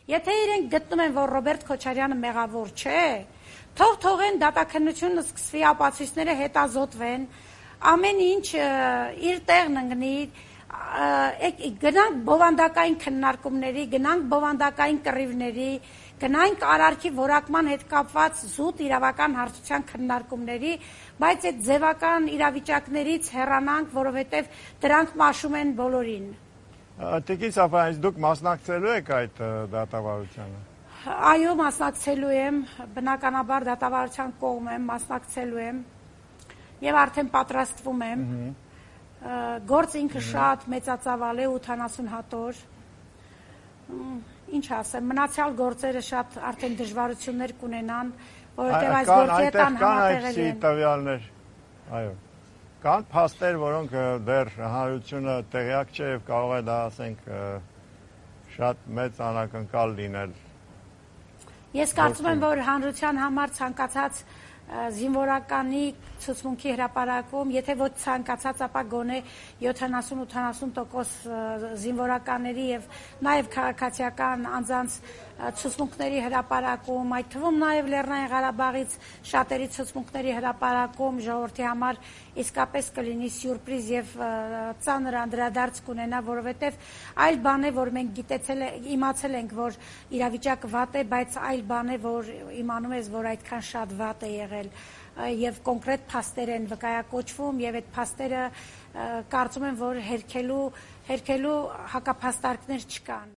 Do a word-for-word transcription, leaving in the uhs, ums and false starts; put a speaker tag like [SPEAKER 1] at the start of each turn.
[SPEAKER 1] Եթե իրենք գտնում են, որ Ռոբերտ Քոչարյանը մեղավոր չէ, թող թողեն դատաքննությունը սկսվի, ապացույցները հետազոտվեն, ամեն ինչ իր տեղն ընկնի, գնանք բովանդակային քննարկումների, գնանք բովանդակային կռիվների, գնանք արարքի որակման հետ կապված զուտ իրավական հարցության քննարկումների, բայց այդ ձևական իրավիճակներից հեռանանք, որովհետև դրանք մաշում են բոլորին։
[SPEAKER 2] Տիկին Սաֆարյանից, դուք մասնակցելու եք այդ դատավարությանը։
[SPEAKER 1] Այո, մասնակցելու եմ, բնականաբար դատավարության կողմ եմ, մասնակցելու եմ եւ արդեն պատրաստվում եմ։ Գործ ինքը շատ մեծածավալ է, ութանասուն հատոր։ Ինչ ասեմ, մնացյալ գործերը շատ արդեն դժվարություններ կունենան, որովհետև այս գործի հետ անհամատեղելի են։
[SPEAKER 2] Տվյալներ, այո, կան փաստեր, որոնք դեռ հանրությունը տեղյակ չէ եւ կարող է դա, ասենք, շատ մեծ անակնկալ լինել։
[SPEAKER 1] Ես կարծում եմ, որ հանրության համար ցանկացած զինվորականի ցուցմունքի հրապարակում, եթե ոչ ցանկացած, ապա գոնե յոթանասուն-ութանասուն տոկոս զինվորականների եւ նաեւ քաղաքացիական անձանց ցուցմունքների հրապարակում, այդ թվում նաեւ Լեռնային Ղարաբաղից շատերի ցուցմունքների հրապարակում ժողովրդի համար իսկապես կլինի սյուրպրիզ եւ ծանր անդրադարձ կունենա, որովհետեւ այլ բան է, որ մենք գիտեցել իմացել ենք, որ իրավիճակը վատ է, բայց այլ բան է, որ իմանում ես, որ այդքան շատ վատ է եղել եւ կոնկրետ փաստեր են վկայակոչվում եւ այդ փաստերը կարծում եմ, որ հերքելու հերքելու հակափաստարկներ չկան։